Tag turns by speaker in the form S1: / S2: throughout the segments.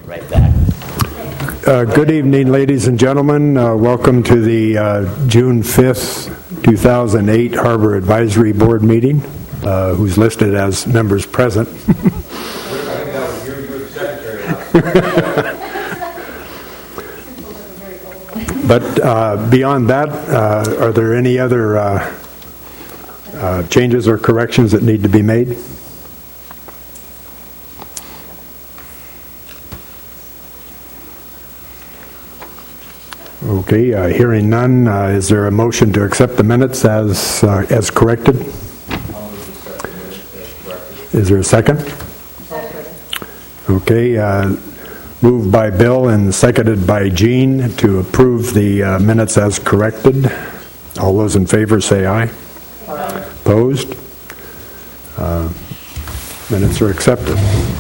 S1: right back.
S2: Good evening, ladies and gentlemen. Welcome to the June 5th, 2008 Harbor Advisory Board meeting, who's listed as members present. But beyond that, are there any other changes or corrections that need to be made? Okay, hearing none, is there a motion to accept the minutes as corrected? Is there a second? Okay, moved by Bill and seconded by Jean to approve the minutes as corrected. All those in favor say aye. Aye. Opposed? Minutes are accepted.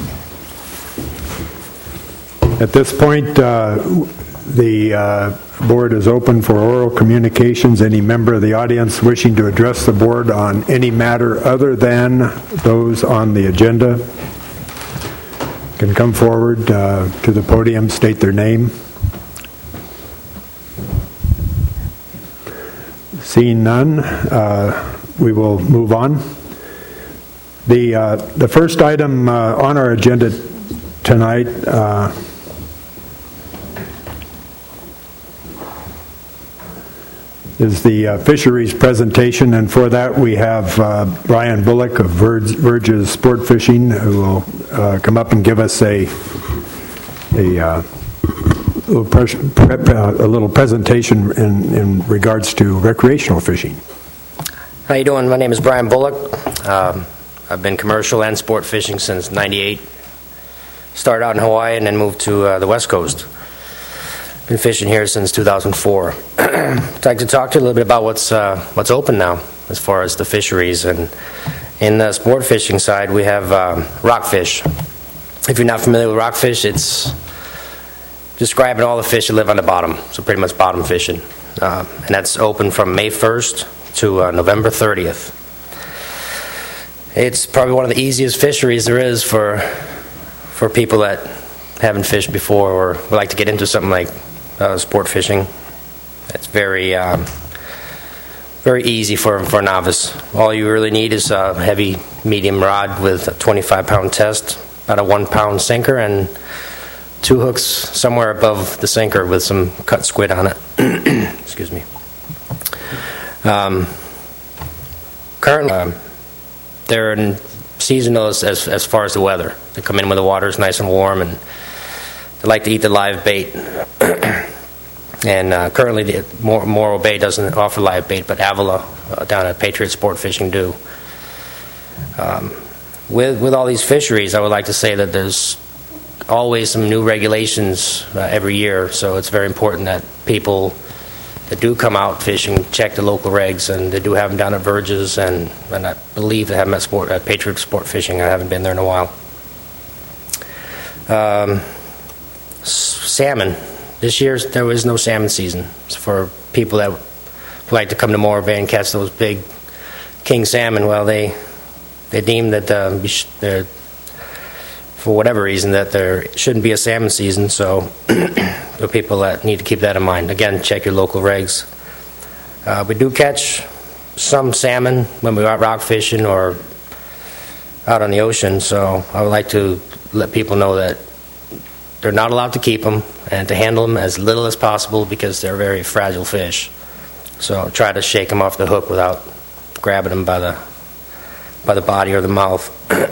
S2: At this point, the board is open for oral communications. Any member of the audience wishing to address the board on any matter other than those on the agenda can come forward to the podium, state their name. Seeing none, we will move on. The first item on our agenda tonight is the fisheries presentation, and for that we have Brian Bullock of Verge's Sport Fishing, who will come up and give us a little presentation in regards to recreational fishing.
S3: How you doing? My name is Brian Bullock. I've been commercial and sport fishing since '98. Started out in Hawaii and then moved to the West Coast. Been fishing here since 2004. I'd like to talk to you a little bit about what's open now as far as the fisheries. And in the sport fishing side, we have rockfish. If you're not familiar with rockfish, it's describing all the fish that live on the bottom, so pretty much bottom fishing. And that's open from May 1st to November 30th. It's probably one of the easiest fisheries there is for people that haven't fished before or would like to get into something like sport fishing. It's very easy for a novice. All you really need is a heavy medium rod with a 25-pound test, about a 1-pound sinker, and 2 hooks somewhere above the sinker with some cut squid on it. Excuse me. Currently, they're in seasonal as far as the weather. They come in when the water is nice and warm, and they like to eat the live bait. And currently, Morro Bay doesn't offer live bait, but Avila down at Patriot Sport Fishing do. With all these fisheries, I would like to say that there's always some new regulations every year, so it's very important that people that do come out fishing check the local regs, and they do have them down at Verge's, and I believe they have them at Patriot Sport Fishing. I haven't been there in a while. Salmon. This year there was no salmon season. So for people that like to come to Morro Bay and catch those big king salmon, well, they deem that for whatever reason that there shouldn't be a salmon season. So for people that need to keep that in mind, again, check your local regs. We do catch some salmon when we're out rock fishing or out on the ocean. So I would like to let people know that they're not allowed to keep them and to handle them as little as possible because they're very fragile fish. So try to shake them off the hook without grabbing them by the body or the mouth.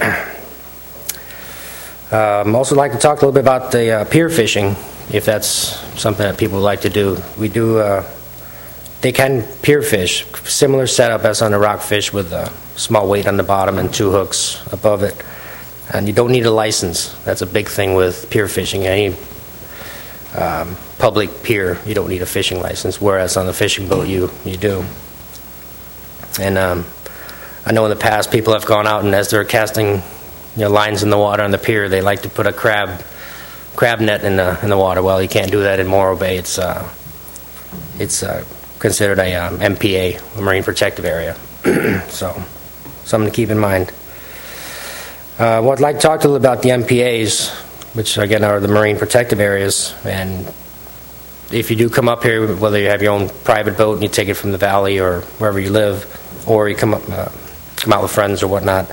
S3: Also like to talk a little bit about the pier fishing, if that's something that people would like to do. We do, they can pier fish, similar setup as on the rockfish with a small weight on the bottom and 2 hooks above it. And you don't need a license. That's a big thing with pier fishing. Any public pier, you don't need a fishing license, whereas on the fishing boat, you do. And I know in the past people have gone out and as they're casting lines in the water on the pier, they like to put a crab net in the water. Well, you can't do that in Morro Bay. It's considered a MPA, a Marine Protective Area. So something to keep in mind. What I'd like to talk to you about the MPAs. which again are the marine protective areas. And if you do come up here, whether you have your own private boat and you take it from the valley or wherever you live, or you come out with friends or whatnot,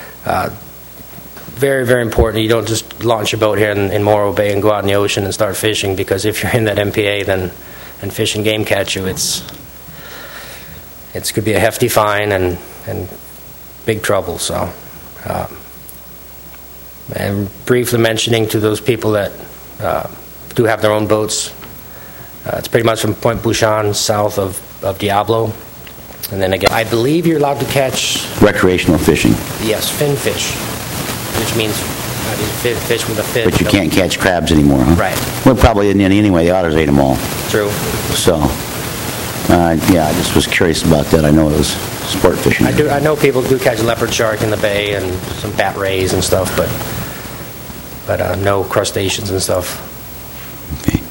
S3: very, very important. You don't just launch your boat here in Morro Bay and go out in the ocean and start fishing, because if you're in that MPA and fish and game catch you, it could be a hefty fine and big trouble. So, and briefly mentioning to those people that do have their own boats, it's pretty much from Point Bouchon south of Diablo. And then again, I believe you're allowed to catch
S1: Recreational fishing.
S3: Yes, fin fish, which means fish with a fin.
S1: But you can't catch crabs anymore, huh?
S3: Right.
S1: Well, probably anyway. The otters ate them all.
S3: True.
S1: So, yeah, I just was curious about that. I know it was sport fishing.
S3: I know people do catch leopard shark in the bay and some bat rays and stuff, but no crustaceans and stuff.
S1: Okay.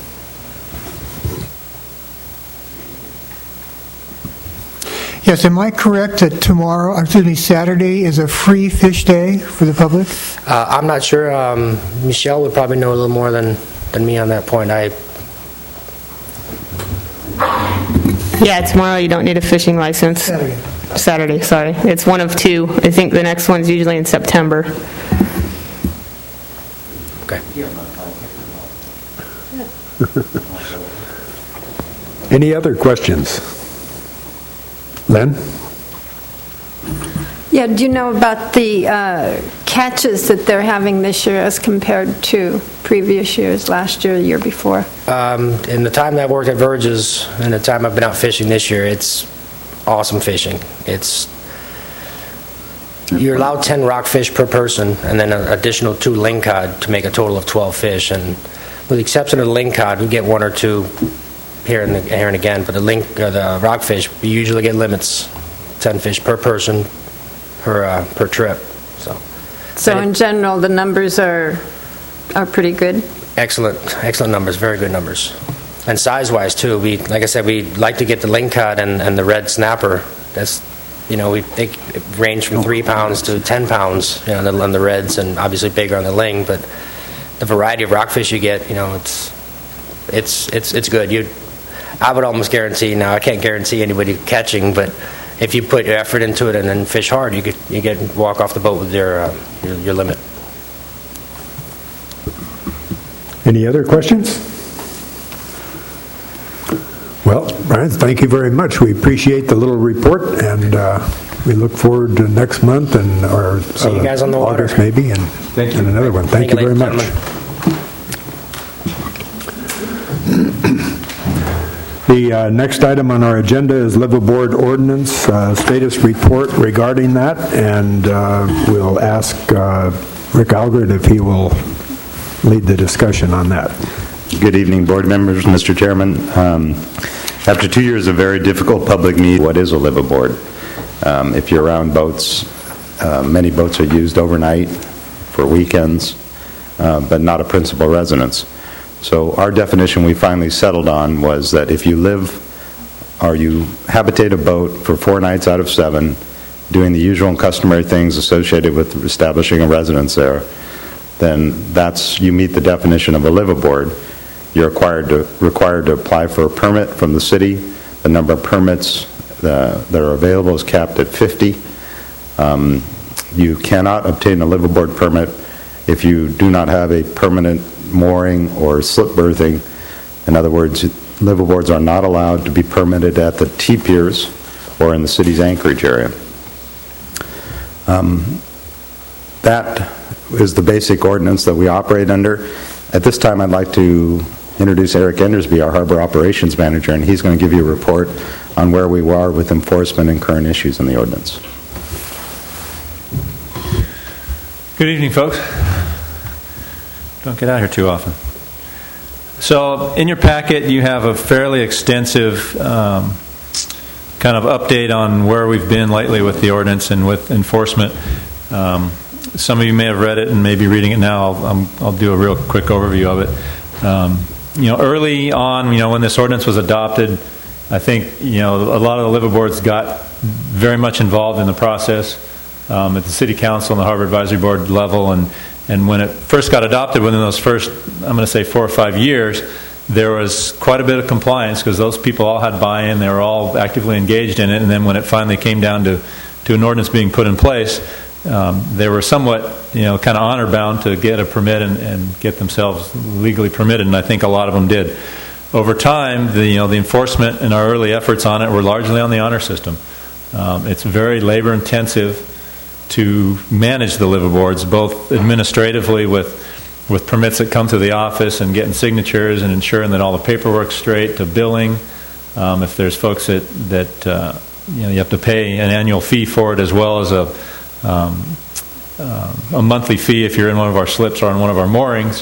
S4: Yes, am I correct that Saturday is a free fish day for the public?
S3: I'm not sure. Michelle would probably know a little more than me on that point.
S5: Yeah, tomorrow you don't need a fishing license. Saturday, sorry. It's one of two. I think the next one's usually in September.
S3: Okay.
S2: Any other questions? Len?
S6: Yeah, do you know about the catches that they're having this year as compared to previous years, last year, the year before?
S3: In the time that I worked at Verges and the time I've been out fishing this year, it's awesome fishing. You're allowed 10 rockfish per person, and then an additional 2 lingcod to make a total of 12 fish. And with the exception of the lingcod, we get 1 or 2 here and again, but the rockfish, we usually get limits, 10 fish per person per trip. So
S6: In general, the numbers are pretty good.
S3: Excellent numbers, very good numbers, and size-wise too. Like I said, we like to get the lingcod and the red snapper. That's they range from 3 pounds to 10 pounds on the reds, and obviously bigger on the ling. But the variety of rockfish you get, it's good. I would almost guarantee, now I can't guarantee anybody catching, but if you put your effort into it and then fish hard, you get walk off the boat with your limit.
S2: Any other questions? Well, Brian, thank you very much. We appreciate the little report, and we look forward to next month or
S3: see you guys on the water.
S2: August maybe, and another one. Thank you very much. The next item on our agenda is Liveaboard Ordinance status report regarding that, and we'll ask Rick Algert if he will lead the discussion on that.
S7: Good evening, board members, Mr. Chairman. After 2 years of very difficult public meeting, what is a liveaboard? If you're around boats, many boats are used overnight for weekends, but not a principal residence. So our definition we finally settled on was that if you live or you habitate a boat for 4 nights out of 7, doing the usual and customary things associated with establishing a residence there, then you meet the definition of a liveaboard. You're required to apply for a permit from the city. The number of permits that are available is capped at 50. You cannot obtain a liveaboard permit if you do not have a permanent mooring or slip berthing. In other words, liveaboards are not allowed to be permitted at the T-piers or in the city's anchorage area. That is the basic ordinance that we operate under. At this time, I'd like to introduce Eric Endersby, our Harbor Operations Manager, and he's going to give you a report on where we are with enforcement and current issues in the ordinance.
S8: Good evening, folks. Don't get out here too often. So in your packet, you have a fairly extensive kind of update on where we've been lately with the ordinance and with enforcement. Some of you may have read it and may be reading it now. I'll do a real quick overview of it. Early on, when this ordinance was adopted, I think, a lot of the liveaboards got very much involved in the process at the City Council and the Harbor Advisory Board level, and And when it first got adopted, within those first, I'm going to say 4 or 5 years, there was quite a bit of compliance because those people all had buy-in. They were all actively engaged in it. And then when it finally came down to an ordinance being put in place, they were somewhat, kind of honor-bound to get a permit and get themselves legally permitted. And I think a lot of them did. Over time, the enforcement and our early efforts on it were largely on the honor system. It's very labor-intensive to manage the liveaboards, both administratively with permits that come to the office and getting signatures and ensuring that all the paperwork's straight, to billing. If there's folks that you have to pay an annual fee for it, as well as a monthly fee if you're in one of our slips or on one of our moorings.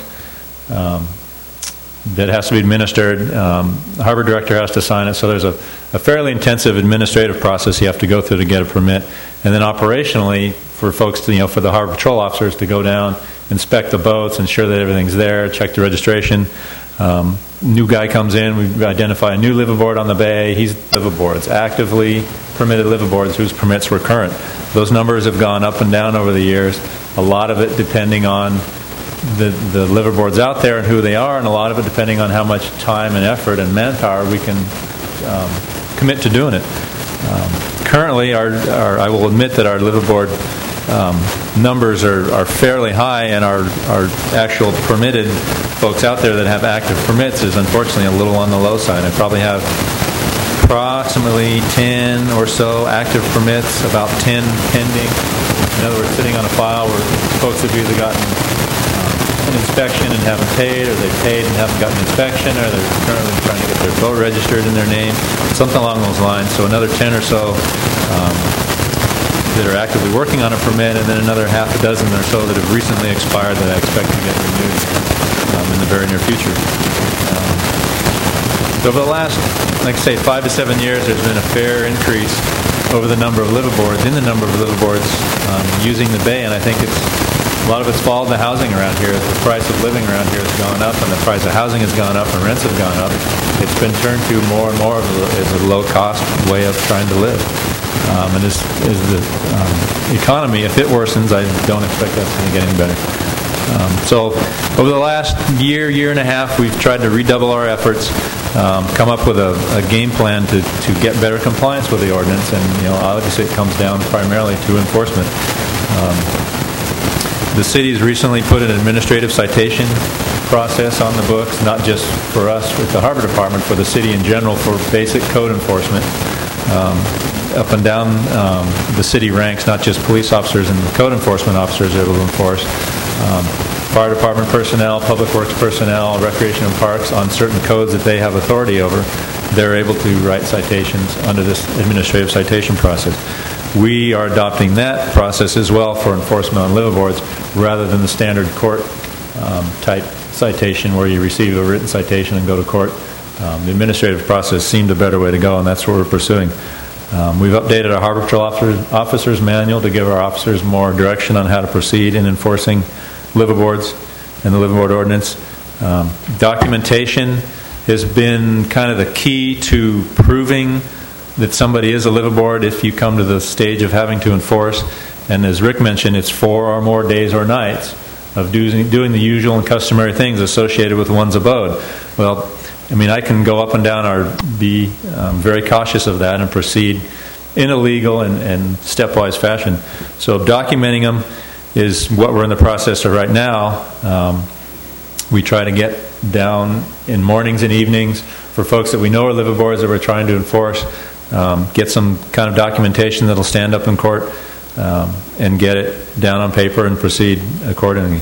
S8: That has to be administered. The harbor director has to sign it. So there's a fairly intensive administrative process you have to go through to get a permit. And then operationally, for folks to, for the harbor patrol officers to go down, inspect the boats, ensure that everything's there, check the registration. New guy comes in, we identify a new liveaboard on the bay. He's liveaboard. It's actively permitted liveaboards whose permits were current. Those numbers have gone up and down over the years. A lot of it depending on the liveaboards out there and who they are, and a lot of it depending on how much time and effort and manpower we can commit to doing it. Currently, I will admit that our liveaboard numbers are fairly high, and our actual permitted folks out there that have active permits is unfortunately a little on the low side. I probably have approximately 10 or so active permits, about 10 pending. In other words, sitting on a file where folks have either gotten an inspection and haven't paid, or they've paid and haven't gotten an inspection, or they're currently trying to get their boat registered in their name, something along those lines. So another 10 or so that are actively working on a permit, and then another half a dozen or so that have recently expired that I expect to get renewed in the very near future. So over the last, like I say, 5 to 7 years, there's been a fair increase over the number of liveaboards, using the bay, and I think a lot of it's followed the housing around here. As the price of living around here has gone up, and the price of housing has gone up, and rents have gone up, it's been turned to more and more as a low-cost way of trying to live. And as the economy, if it worsens, I don't expect that's going to get any better. So over the last year and a half, we've tried to redouble our efforts, come up with a game plan to get better compliance with the ordinance, and obviously it comes down primarily to enforcement. The city has recently put an administrative citation process on the books, not just for us with the Harbor Department, for the city in general, for basic code enforcement. Up and down the city ranks, not just police officers and code enforcement officers are able to enforce. Fire department personnel, public works personnel, recreation and parks, on certain codes that they have authority over, they're able to write citations under this administrative citation process. We are adopting that process as well for enforcement on liveaboards, rather than the standard court type citation where you receive a written citation and go to court. The administrative process seemed a better way to go, and that's what we're pursuing. We've updated our Harbor Patrol Officers Manual to give our officers more direction on how to proceed in enforcing liveaboards and the liveaboard ordinance. Documentation has been kind of the key to proving that somebody is a liveaboard if you come to the stage of having to enforce. And as Rick mentioned, it's 4 or more days or nights of doing the usual and customary things associated with one's abode. Well, I can go up and down or be very cautious of that and proceed in a legal and stepwise fashion. So documenting them is what we're in the process of right now. We try to get down in mornings and evenings for folks that we know are liveaboards that we're trying to enforce, get some kind of documentation that'll stand up in court, and get it down on paper and proceed accordingly.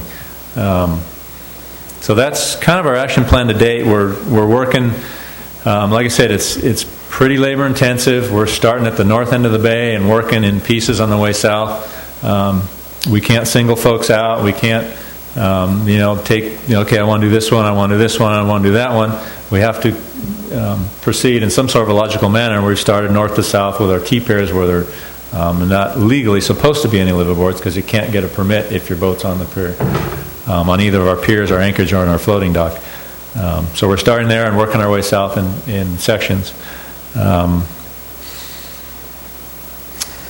S8: So that's kind of our action plan to date. We're working, like I said, it's pretty labor intensive. We're starting at the north end of the bay and working in pieces on the way south. We can't single folks out. We can't, okay, I want to do this one, I want to do this one, I want to do that one. We have to proceed in some sort of a logical manner. We've started north to south with our key pairs where they're not legally supposed to be any liveaboards, because you can't get a permit if your boat's on the pier, on either of our piers, our anchorage, or on our floating dock. So we're starting there and working our way south in sections.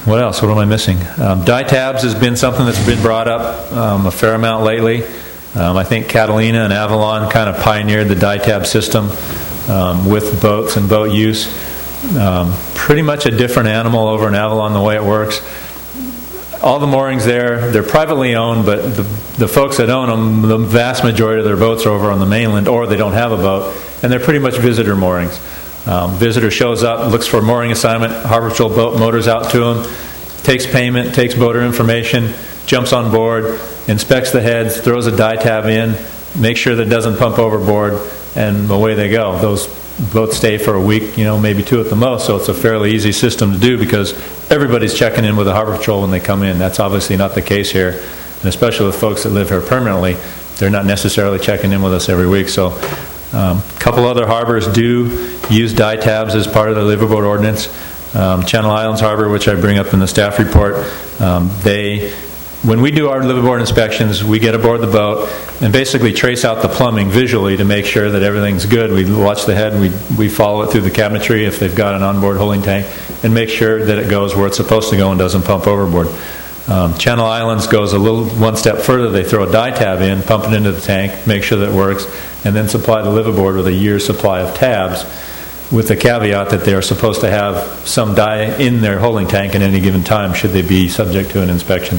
S8: What else? What am I missing? Dye tabs has been something that's been brought up a fair amount lately. I think Catalina and Avalon kind of pioneered the dye tab system with boats and boat use. Pretty much a different animal over in Avalon the way it works. All the moorings there, they're privately owned, but the folks that own them, the vast majority of their boats are over on the mainland, or they don't have a boat, and they're pretty much visitor moorings. Visitor shows up, looks for a mooring assignment, Harbor Patrol boat motors out to him, takes payment, takes boater information, jumps on board, inspects the heads, throws a dye tab in, makes sure that it doesn't pump overboard, and away they go. Those boats stay for a week, maybe 2 at the most, so it's a fairly easy system to do because everybody's checking in with the Harbor Patrol when they come in. That's obviously not the case here, and especially with folks that live here permanently, they're not necessarily checking in with us every week. So a couple other harbors do use dye tabs as part of the liveaboard ordinance. Channel Islands Harbor, which I bring up in the staff report, when we do our liveaboard inspections, we get aboard the boat and basically trace out the plumbing visually to make sure that everything's good. We watch the head, we follow it through the cabinetry if they've got an onboard holding tank, and make sure that it goes where it's supposed to go and doesn't pump overboard. Channel Islands goes one step further. They throw a dye tab in, pump it into the tank, make sure that it works, and then supply the liveaboard with a year's supply of tabs, with the caveat that they are supposed to have some dye in their holding tank at any given time should they be subject to an inspection.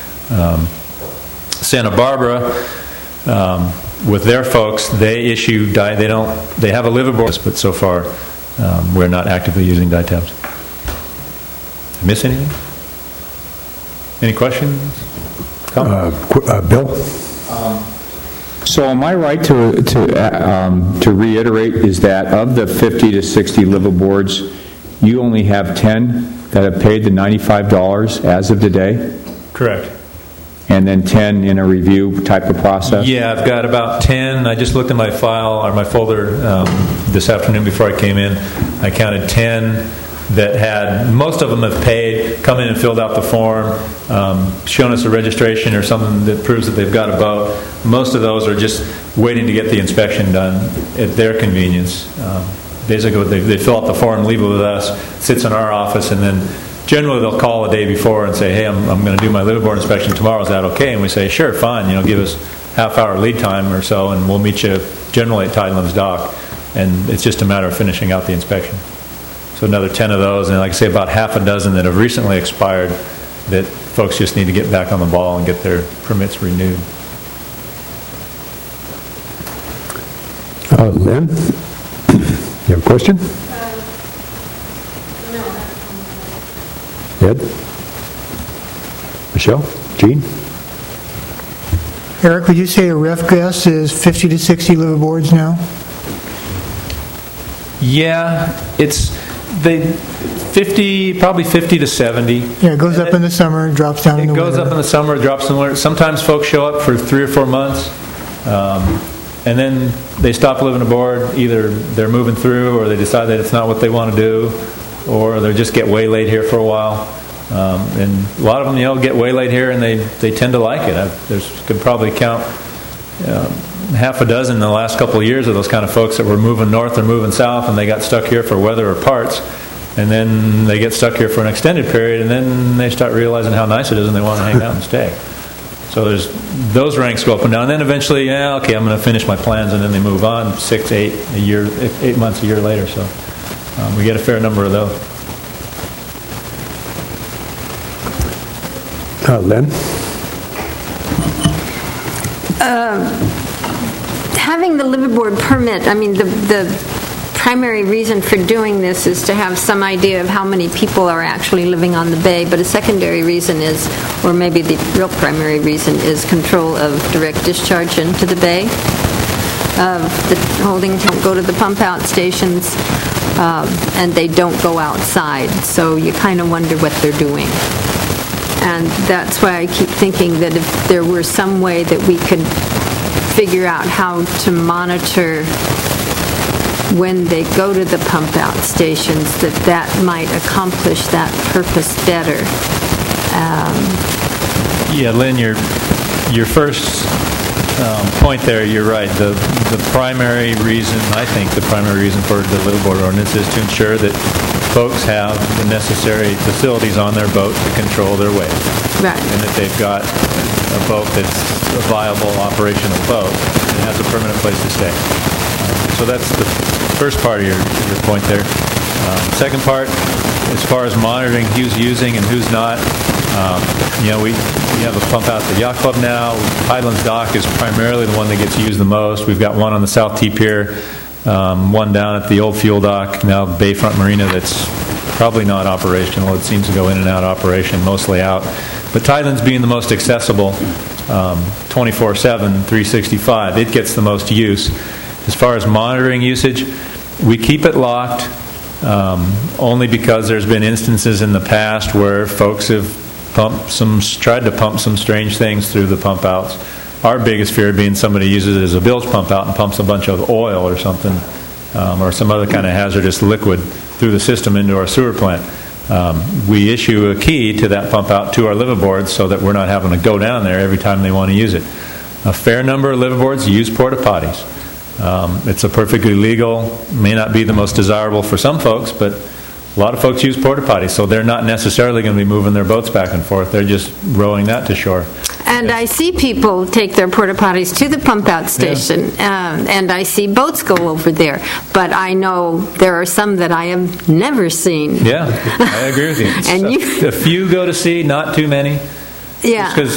S8: Santa Barbara, with their folks, they issue dye. They have a liveaboard, but so far we're not actively using dye tabs. Did I miss anything? Any questions?
S2: Bill?
S9: So am I right to reiterate is that of the 50 to 60 liveaboards, you only have 10 that have paid the $95 as of today?
S8: Correct.
S9: And then 10 in a review type of process?
S8: Yeah, I've got about 10. I just looked at my file or my folder this afternoon before I came in. I counted 10 that had, most of them have paid, come in and filled out the form, shown us a registration or something that proves that they've got a boat. Most of those are just waiting to get the inspection done at their convenience. Basically, they fill out the form, leave it with us, sits in our office, and then generally they'll call a day before and say, hey, I'm going to do my liveaboard inspection tomorrow. Is that okay? And we say, sure, fine. Give us half-hour lead time or so, and we'll meet you generally at Tidelands Dock. And it's just a matter of finishing out the inspection. So another 10 of those, and like I say, about half a dozen that have recently expired that folks just need to get back on the ball and get their permits renewed.
S2: Lynn, you have a question? Ed? Michelle? Gene?
S4: Eric, would you say a rough guess is 50 to 60 liveaboards now?
S8: Yeah, it's probably 50 to 70.
S4: Yeah, it goes up in the summer and drops down in the winter.
S8: It goes up in the summer, drops in the winter. Sometimes folks show up for 3 or 4 months, and then they stop living aboard. Either they're moving through, or they decide that it's not what they want to do, or they just get waylaid here for a while. And a lot of them, get waylaid here, and they tend to like it. Could probably count half a dozen in the last couple of years of those kind of folks that were moving north or moving south, and they got stuck here for weather or parts, and then they get stuck here for an extended period, and then they start realizing how nice it is, and they want to hang out and stay. So those ranks go up and down, and then eventually, I'm going to finish my plans, and then they move on 6, 8 months, a year later. So we get a fair number of those.
S2: Lynn?
S6: Having the liveaboard permit, the primary reason for doing this is to have some idea of how many people are actually living on the bay, but a secondary reason is, or maybe the real primary reason, is control of direct discharge into the bay. The holding don't go to the pump out stations, and they don't go outside, so you kind of wonder what they're doing. And that's why I keep thinking that if there were some way that we could figure out how to monitor when they go to the pump out stations, that might accomplish that purpose better.
S8: Yeah, Lynn, your first point there, you're right. The primary reason, I think, for the liveaboard ordinance is to ensure that folks have the necessary facilities on their boat to control their weight,
S6: Right.
S8: and that they've got a boat that's a viable operational boat and has a permanent place to stay. So that's the first part of your point there. Second part, as far as monitoring who's using and who's not, we have a pump out at the Yacht Club now. Highlands Dock is primarily the one that gets used the most. We've got one on the South T Pier, one down at the old fuel dock, now Bayfront Marina, that's probably not operational. It seems to go in and out of operation, mostly out. But Highlands being the most accessible, 24/7, 365, it gets the most use. As far as monitoring usage, we keep it locked only because there's been instances in the past where folks have tried to pump some strange things through the pump outs. Our biggest fear being somebody uses it as a bilge pump out and pumps a bunch of oil or something, or some other kind of hazardous liquid through the system into our sewer plant. We issue a key to that pump out to our liveaboards so that we're not having to go down there every time they want to use it. A fair number of liveaboards use porta potties. It's a perfectly legal, may not be the most desirable for some folks, but a lot of folks use porta potties, so they're not necessarily going to be moving their boats back and forth. They're just rowing that to shore.
S6: And I see people take their porta potties to the pump out station, and I see boats go over there. But I know there are some that I have never seen.
S8: Yeah, I agree with you.
S6: And
S8: a few go to sea, not too many.
S6: Yeah.
S8: Because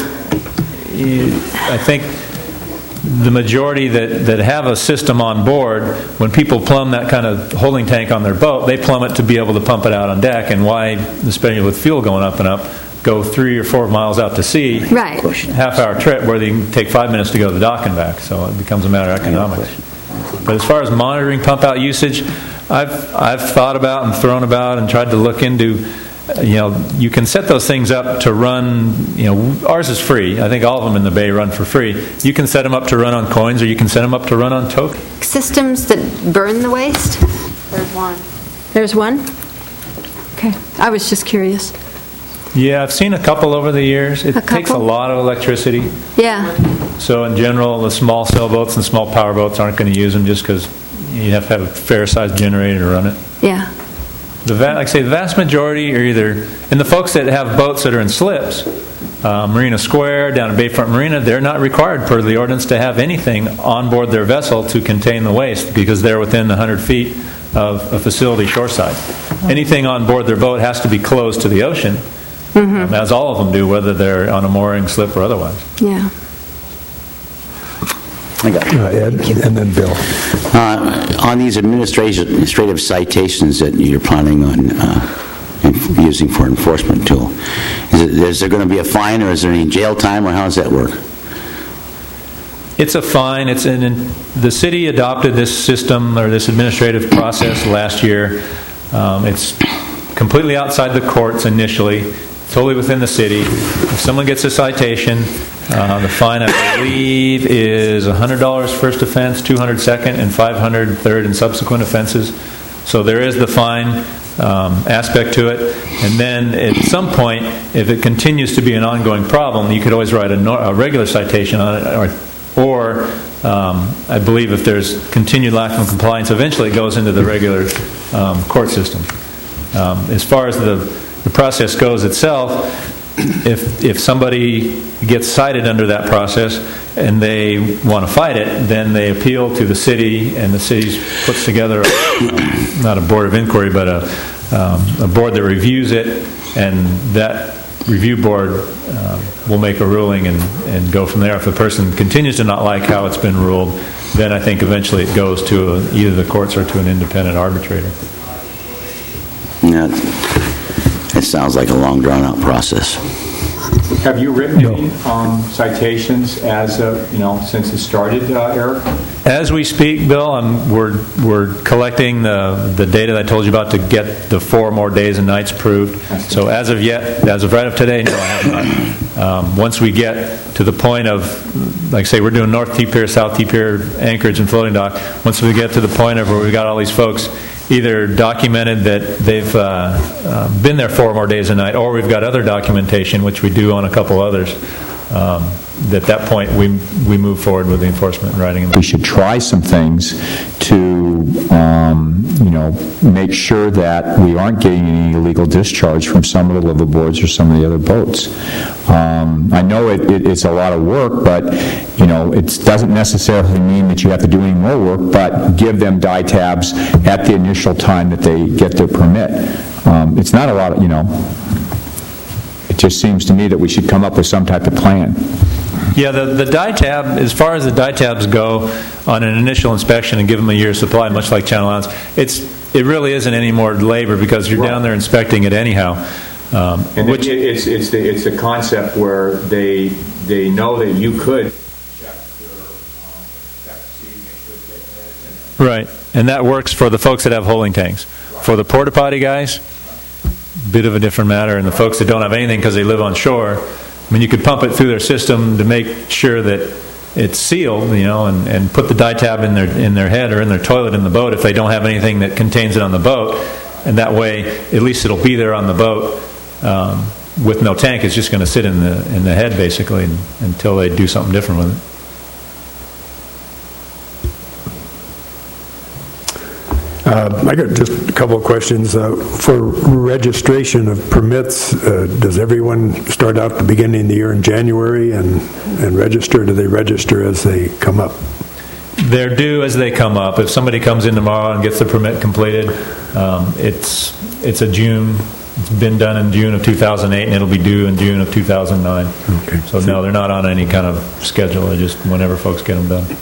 S8: I think the majority that have a system on board, when people plumb that kind of holding tank on their boat, they plumb it to be able to pump it out on deck. And why, especially with fuel going up and up, go 3 or 4 miles out to sea,
S6: Right.
S8: half-hour trip where they can take 5 minutes to go to the dock and back. So it becomes a matter of economics. But as far as monitoring pump-out usage, I've thought about and thrown about and tried to look into. You can set those things up to run. Ours is free. I think all of them in the bay run for free. You can set them up to run on coins, or you can set them up to run on tokens.
S6: Systems that burn the waste?
S5: There's one.
S6: There's one? Okay. I was just curious.
S8: Yeah, I've seen a couple over the years. It takes a lot of electricity.
S6: Yeah.
S8: So in general, the small sailboats and small powerboats aren't going to use them just because you have to have a fair-sized generator to run it.
S6: Yeah.
S8: Like I say, the vast majority are either, and the folks that have boats that are in slips, Marina Square, down at Bayfront Marina, they're not required per the ordinance to have anything on board their vessel to contain the waste because they're within 100 feet of a facility shoreside. Anything on board their boat has to be closed to the ocean, as all of them do, whether they're on a mooring, slip, or otherwise.
S6: Yeah.
S1: I got it.
S2: Ed, and then Bill.
S1: On these administrative citations that you're planning on using for enforcement tool, is there going to be a fine, or is there any jail time, or how does that work?
S8: It's a fine. The city adopted this system or this administrative process last year. It's completely outside the courts initially, totally within the city. If someone gets a citation, the fine, I believe, is $100 first offense, $200 second, and $500 third and subsequent offenses. So there is the fine aspect to it. And then at some point, if it continues to be an ongoing problem, you could always write a regular citation on it, or I believe if there's continued lack of compliance, eventually it goes into the regular court system. As far as the process goes itself, if somebody gets cited under that process and they want to fight it, then they appeal to the city, and the city puts together not a board of inquiry, but a board that reviews it, and that review board will make a ruling and go from there. If the person continues to not like how it's been ruled, then I think eventually it goes to either the courts or to an independent arbitrator.
S1: Yeah, it sounds like a long, drawn-out process.
S9: Have you written any citations as since it started, Eric?
S8: As we speak, Bill, we're collecting the data that I told you about to get the 4 more days and nights approved. So as of right up today, no, I have not. Once we get to the point of, like I say, we're doing North T Pier, South T Pier, anchorage, and floating dock. Once we get to the point of where we've got all these folks either documented that they've been there 4 more days a night, or we've got other documentation, which we do on a couple others. At that point, we move forward with the enforcement and writing.
S9: We should try some things to make sure that we aren't getting any illegal discharge from some of the liveaboards or some of the other boats. I know it's a lot of work, but it doesn't necessarily mean that you have to do any more work, but give them dye tabs at the initial time that they get their permit. It's not a lot of, it just seems to me that we should come up with some type of plan.
S8: Yeah, the dye tab, as far as the dye tabs go, on an initial inspection and give them a year's supply, much like Channel Islands, it really isn't any more labor because you're down there inspecting it anyhow.
S9: And which it's a concept where they know that you could check their
S8: right, and that works for the folks that have holding tanks. For the porta potty guys, bit of a different matter, and the folks that don't have anything because they live on shore. I mean, you could pump it through their system to make sure that it's sealed, and put the dye tab in their head or in their toilet in the boat if they don't have anything that contains it on the boat, and that way at least it'll be there on the boat with no tank. It's just going to sit in the head basically until they do something different with it.
S2: I got just a couple of questions. For registration of permits, does everyone start out the beginning of the year in January and register? Do they register as they come up?
S8: They're due as they come up. If somebody comes in tomorrow and gets the permit completed, it's a June. It's been done in June of 2008, and it'll be due in June of 2009.
S2: Okay.
S8: So no, they're not on any kind of schedule. They're just whenever folks get them done.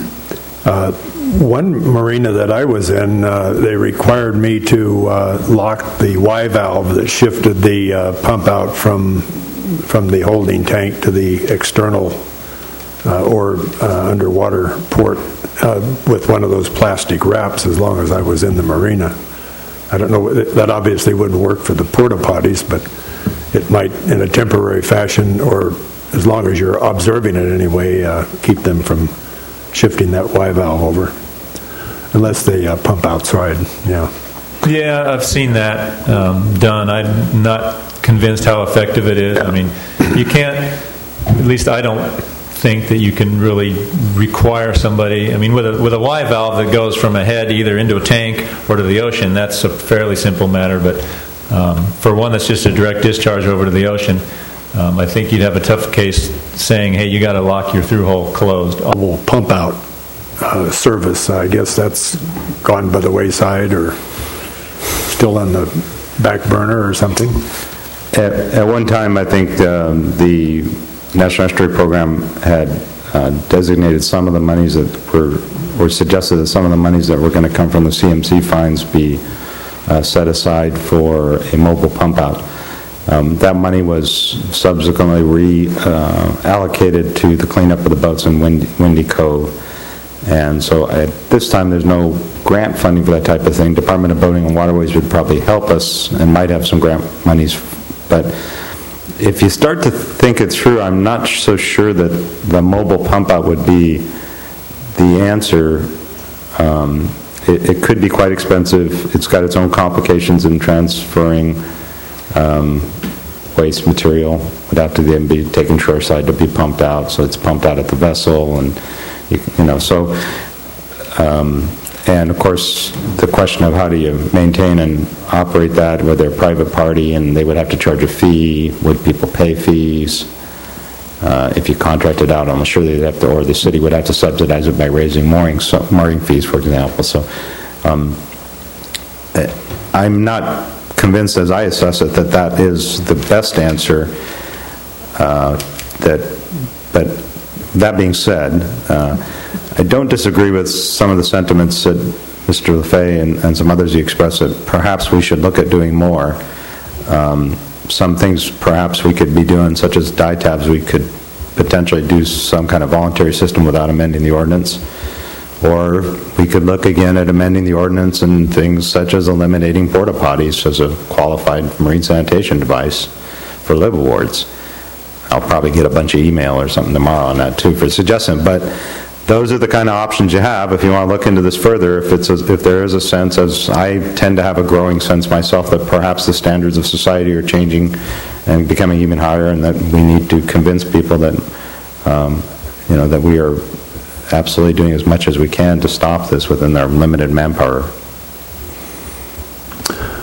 S2: One marina that I was in, they required me to lock the Y valve that shifted the pump out from the holding tank to the external or underwater port with one of those plastic wraps as long as I was in the marina. I don't know, that obviously wouldn't work for the porta potties, but it might in a temporary fashion, or as long as you're observing it anyway, keep them from shifting that Y valve over, unless they pump outside. Yeah,
S8: I've seen that done. I'm not convinced how effective it is. I mean, you can't, at least I don't think that you can really require somebody. I mean, with a Y valve that goes from a head either into a tank or to the ocean, that's a fairly simple matter. But for one that's just a direct discharge over to the ocean, I think you'd have a tough case saying, hey, you got to lock your through hole closed.
S2: Pump out service, I guess that's gone by the wayside or still on the back burner or something?
S7: At one time, I think the National Estuary Program had designated some of the monies that or suggested that some of the monies that were going to come from the CMC fines be set aside for a mobile pump out. That money was subsequently reallocated to the cleanup of the boats in Windy Cove. And so at this time, there's no grant funding for that type of thing. Department of Boating and Waterways would probably help us and might have some grant monies. But if you start to think it through, I'm not so sure that the mobile pump out would be the answer. It could be quite expensive. It's got its own complications in transferring waste material. Would have to then be taken shoreside to be pumped out, so it's pumped out at the vessel, and so. And of course, the question of how do you maintain and operate that with their private party, and they would have to charge a fee. Would people pay fees? If you contract it out, I'm sure they'd have to, or the city would have to subsidize it by raising mooring fees, for example. So I'm not convinced, as I assess it, that is the best answer. But that being said, I don't disagree with some of the sentiments that Mr. Lefebvre and some others you expressed, that perhaps we should look at doing more. Some things perhaps we could be doing, such as dye tabs, we could potentially do some kind of voluntary system without amending the ordinance. Or we could look again at amending the ordinance and things such as eliminating porta potties as a qualified marine sanitation device for liveaboards. I'll probably get a bunch of email or something tomorrow on that too for suggesting, but those are the kind of options you have if you want to look into this further. If there is a sense, as I tend to have a growing sense myself, that perhaps the standards of society are changing and becoming even higher, and that we need to convince people that that we are absolutely doing as much as we can to stop this within our limited manpower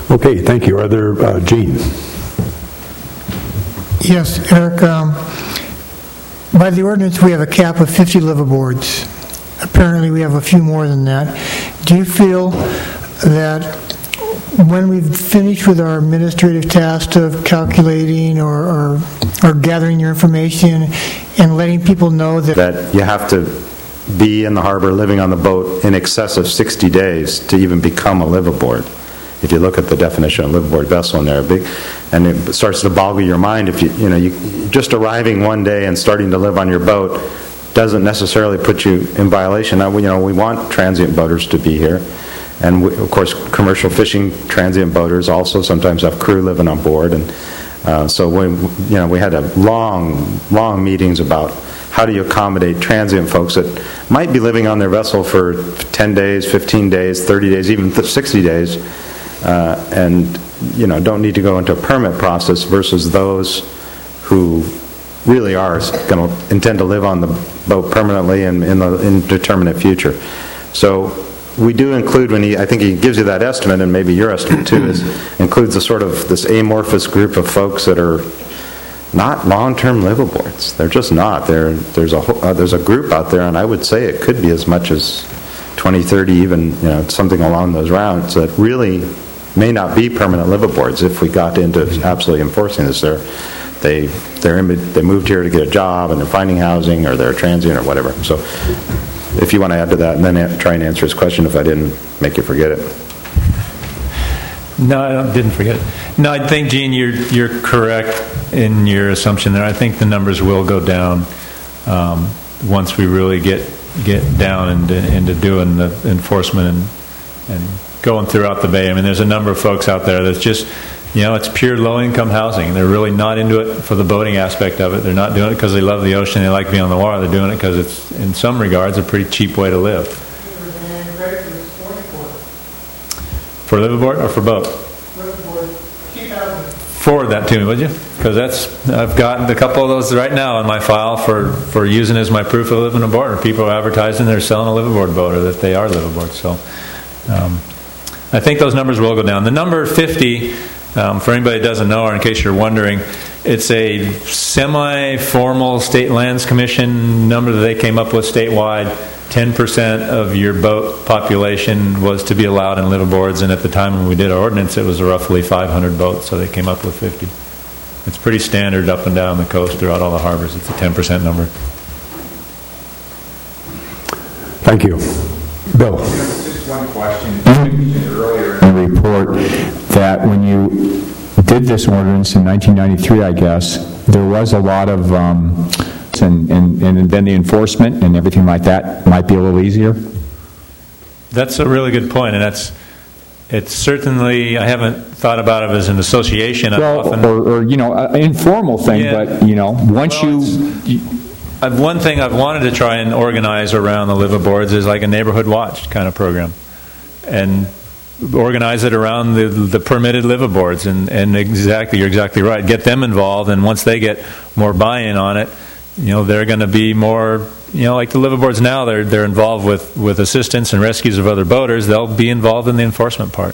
S2: Okay, thank you. Are there, Gene?
S4: Yes, Eric. By the ordinance, we have a cap of 50 liveaboards. Apparently, we have a few more than that. Do you feel that when we've finished with our administrative task of calculating or gathering your information and letting people know
S7: that you have to be in the harbor living on the boat in excess of 60 days to even become a liveaboard? If you look at the definition of liveaboard vessel in there, and it starts to boggle your mind. If you just arriving one day and starting to live on your boat doesn't necessarily put you in violation. Now, we want transient boaters to be here, and of course, commercial fishing transient boaters also sometimes have crew living on board, and so we had a long meetings about how do you accommodate transient folks that might be living on their vessel for 10 days, 15 days, 30 days, even 60 days. And don't need to go into a permit process versus those who really are going to intend to live on the boat permanently and in the indeterminate future. So we do include, I think he gives you that estimate, and maybe your estimate too, includes a sort of this amorphous group of folks that are not long-term liveaboards. They're just not. There's a group out there, and I would say it could be as much as 20, 30, even something along those routes that really may not be permanent liveaboards if we got into absolutely enforcing this. They moved here to get a job and they're finding housing, or they're transient or whatever. So if you want to add to that and then try and answer his question if I didn't make you forget it.
S8: No, I didn't forget it. No, I think, Gene, you're correct in your assumption there. I think the numbers will go down once we really get down into doing the enforcement and going throughout the bay. I mean, there's a number of folks out there that's just, it's pure low-income housing. They're really not into it for the boating aspect of it. They're not doing it because they love the ocean, they like being on the water. They're doing it because it's, in some regards, a pretty cheap way to live. For liveaboard or for boat? Forward that to me, would you? Because I've got a couple of those right now in my file for using as my proof of living aboard. People are advertising they're selling a liveaboard boat, or that they are liveaboard. So I think those numbers will go down. The number 50, for anybody that doesn't know, or in case you're wondering, it's a semi-formal State Lands Commission number that they came up with statewide. 10% of your boat population was to be allowed in liveaboards, and at the time when we did our ordinance, it was roughly 500 boats, so they came up with 50. It's pretty standard up and down the coast throughout all the harbors. It's a 10% number.
S2: Thank you. Bill.
S9: Just one question. You mentioned earlier in the report that when you did this ordinance in 1993, I guess, there was a lot of and then the enforcement and everything like that might be a little easier?
S8: That's a really good point, and it's certainly, I haven't thought about it as an association.
S9: Or informal thing,
S8: yeah.
S9: But once
S8: one thing I've wanted to try and organize around the liveaboards is like a neighborhood watch kind of program, and organize it around the permitted liveaboards, and you're exactly right. Get them involved, and once they get more buy-in on it, they're going to be more, like the liveaboards now, they're involved with assistance and rescues of other boaters. They'll be involved in the enforcement part.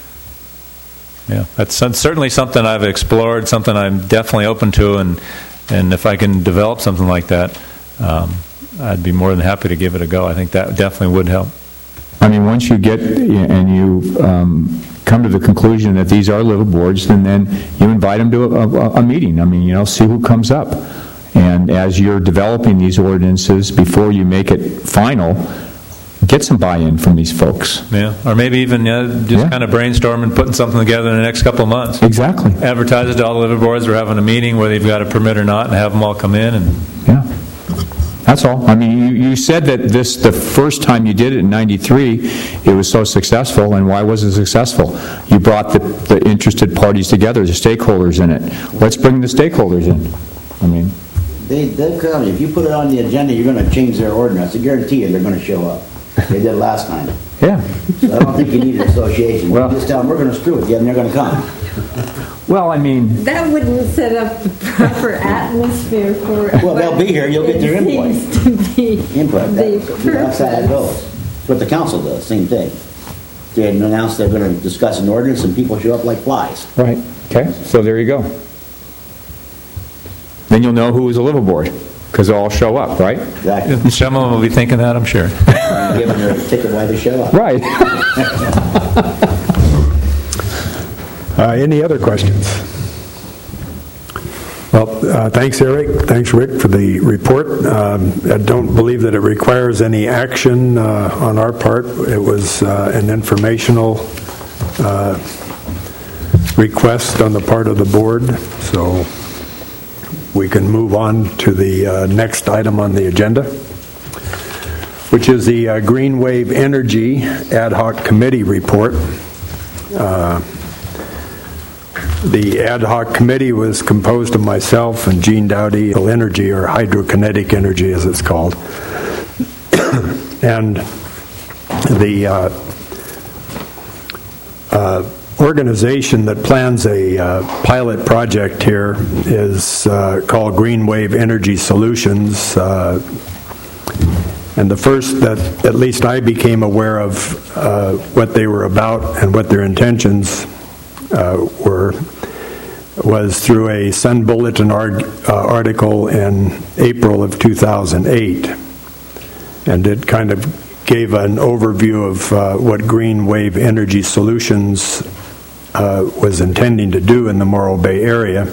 S8: Yeah, that's certainly something I've explored, something I'm definitely open to, and if I can develop something like that, I'd be more than happy to give it a go. I think that definitely would help.
S9: I mean, once you get and you come to the conclusion that these are liveaboards, then you invite them to a meeting. I mean, see who comes up. And as you're developing these ordinances, before you make it final, get some buy-in from these folks.
S8: Yeah, or maybe even kind of brainstorming, putting something together in the next couple of months.
S9: Exactly.
S8: Advertise it to all the liveaboards. We're having a meeting, whether you've got a permit or not, and have them all come in.
S9: Yeah, that's all. I mean, you said that the first time you did it in 93, it was so successful, and why was it successful? You brought the interested parties together, the stakeholders in it. Let's bring the stakeholders in. I mean...
S1: They'll come. If you put it on the agenda, you're going to change their ordinance. I guarantee you they're going to show up. They did last time.
S9: Yeah.
S1: So I don't think you need an association. Well, you just tell them we're going to screw with you, and they're going to come.
S9: Well, I mean...
S6: That wouldn't set up the proper atmosphere for...
S1: Well, they'll be here. You'll get their input.
S6: Input.
S1: That's how that goes. That's what the council does. Same thing. they announced they're going to discuss an ordinance, and people show up like flies.
S9: Right. Okay, so there you go. Then you'll know who was a liveaboard, because they'll all show up, right?
S1: Exactly.
S8: Some of them will be thinking that, I'm sure.
S1: Give them their ticket while they show up.
S9: Right.
S2: Any other questions? Well, thanks, Eric. Thanks, Rick, for the report. I don't believe that it requires any action on our part. It was an informational request on the part of the board, so we can move on to the next item on the agenda, which is the Green Wave Energy Ad Hoc Committee report. The ad hoc committee was composed of myself and Gene Dowdy, Energy, or Hydrokinetic Energy as it's called. And the organization that plans a pilot project here is called Green Wave Energy Solutions. And the first that at least I became aware of what they were about and what their intentions was through a Sun Bulletin article in April of 2008. And it kind of gave an overview of what Green Wave Energy Solutions was intending to do in the Morro Bay area.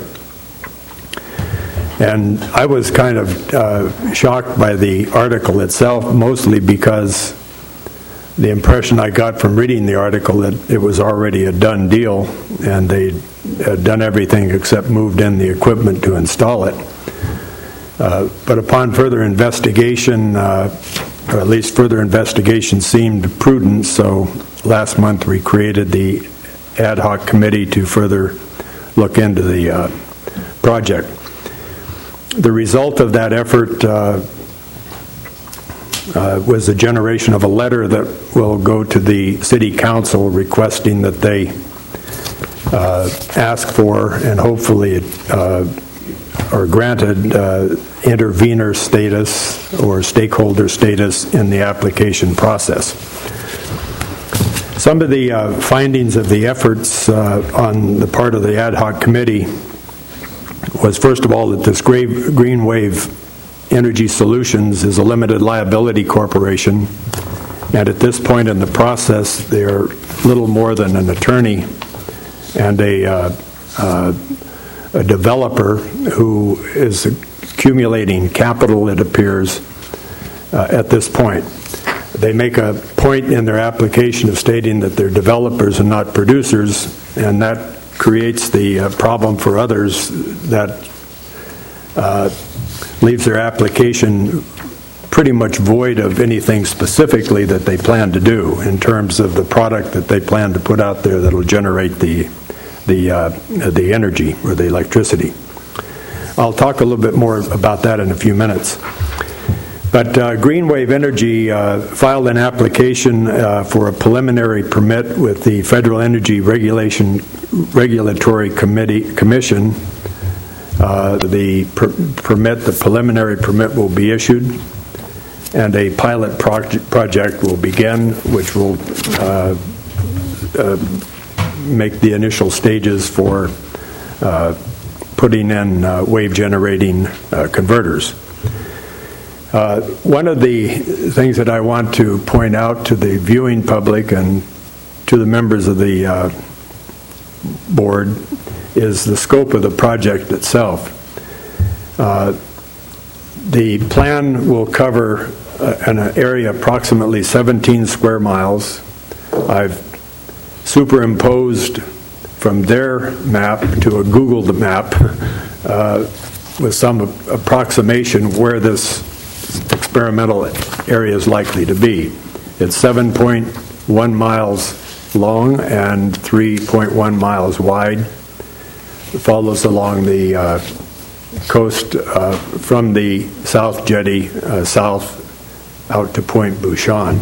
S2: And I was kind of shocked by the article itself, mostly because the impression I got from reading the article that it was already a done deal and they'd done everything except moved in the equipment to install it. But upon further investigation, or at least further investigation seemed prudent, so last month we created the ad hoc committee to further look into the project. The result of that effort was the generation of a letter that will go to the City Council requesting that they ask for and hopefully are granted intervenor status or stakeholder status in the application process. Some of the findings of the efforts on the part of the ad hoc committee was, first of all, that this Green Wave Energy Solutions is a limited liability corporation, and at this point in the process, they're little more than an attorney and a developer who is accumulating capital, it appears, at this point. They make a point in their application of stating that they're developers and not producers, and that creates the problem for others that leaves their application pretty much void of anything specifically that they plan to do in terms of the product that they plan to put out there that will generate the energy or the electricity. I'll talk a little bit more about that in a few minutes. But Green Wave Energy filed an application for a preliminary permit with the Federal Energy Regulatory Commission. The preliminary permit will be issued, and a pilot project will begin, which will make the initial stages for putting in wave-generating converters. One of the things that I want to point out to the viewing public and to the members of the board is the scope of the project itself. The plan will cover an area approximately 17 square miles. I've superimposed from their map to a Google map with some approximation where this experimental area is likely to be. It's 7.1 miles long and 3.1 miles wide. It follows along the coast from the South Jetty south out to Point Bouchon.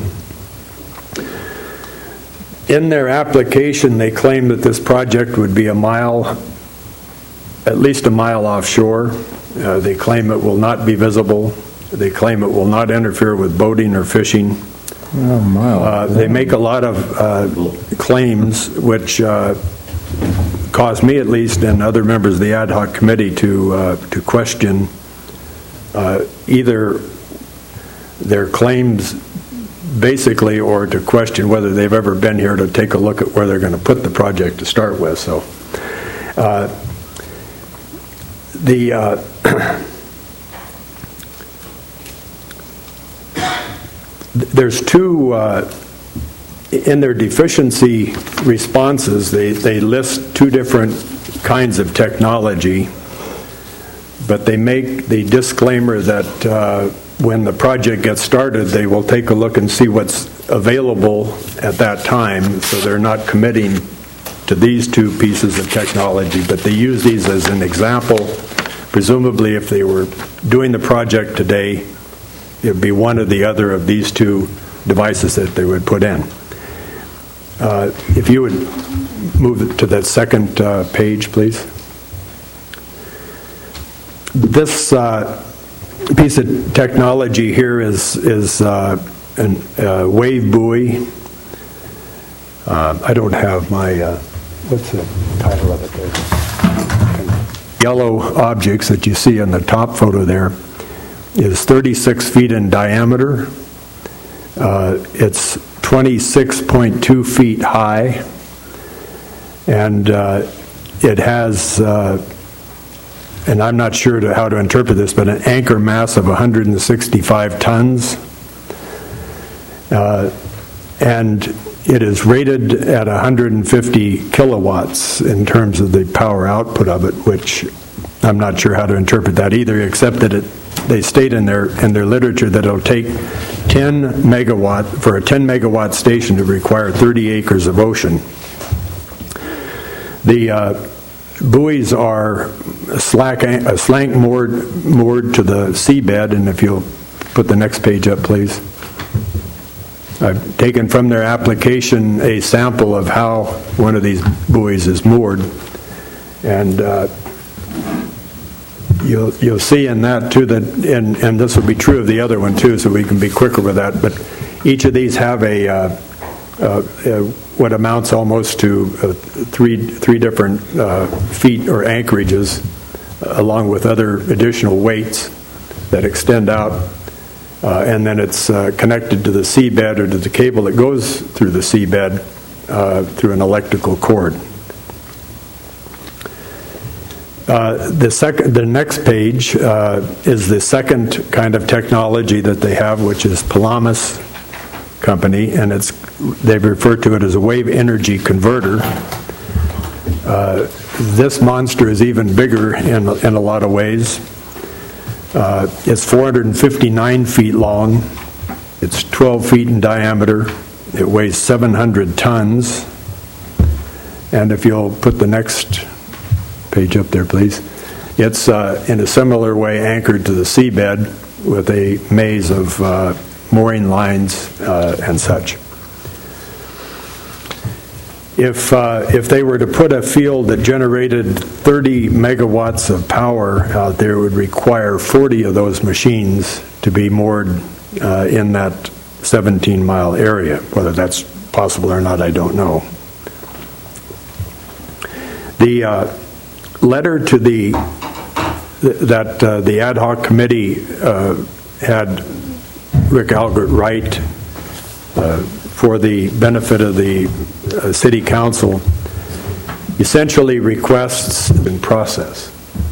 S2: In their application, they claim that this project would be at least a mile offshore. They claim it will not be visible. They claim it will not interfere with boating or fishing.
S9: Oh, my.
S2: They make a lot of claims which cause me, at least, and other members of the ad hoc committee to question either their claims basically, or to question whether they've ever been here to take a look at where they're going to put the project to start with. So there's two, in their deficiency responses, they list two different kinds of technology, but they make the disclaimer that when the project gets started, they will take a look and see what's available at that time, so they're not committing to these two pieces of technology, but they use these as an example. Presumably, if they were doing the project today, it would be one or the other of these two devices that they would put in. If you would move to that second page, please. This piece of technology here is a wave buoy. I don't have my, what's the title of it there? Yellow objects that you see in the top photo there is 36 feet in diameter. It's 26.2 feet high, and it has, and I'm not sure how to interpret this, but an anchor mass of 165 tons. And it is rated at 150 kilowatts in terms of the power output of it, which I'm not sure how to interpret that either, except that they state in their literature that it'll take 10 megawatt, for a 10 megawatt station to require 30 acres of ocean. The buoys are slank moored to the seabed, and if you'll put the next page up, please. I've taken from their application a sample of how one of these buoys is moored, and you'll see in that too that, and this will be true of the other one too, so we can be quicker with that. But each of these have what amounts almost to three different feet or anchorages, along with other additional weights that extend out. And then it's connected to the seabed or to the cable that goes through the seabed through an electrical cord. The next page is the second kind of technology that they have, which is Palamas Company, and they refer to it as a wave energy converter. This monster is even bigger in a lot of ways. It's 459 feet long. It's 12 feet in diameter. It weighs 700 tons. And if you'll put the next page up there, please. It's in a similar way anchored to the seabed with a maze of mooring lines and such. If they were to put a field that generated 30 megawatts of power out there, it would require 40 of those machines to be moored in that 17-mile area. Whether that's possible or not, I don't know. The letter to the ad hoc committee had Rick Algert write for the benefit of the City Council essentially requests in process.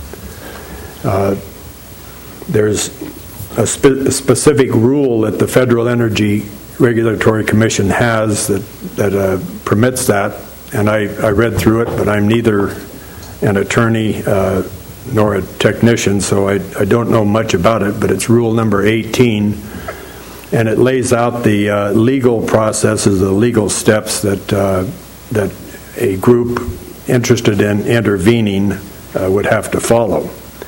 S2: There's a specific rule that the Federal Energy Regulatory Commission has that permits that, and I read through it, but I'm neither an attorney nor a technician, so I don't know much about it, but it's rule number 18. And it lays out the legal processes, the legal steps that a group interested in intervening would have to follow.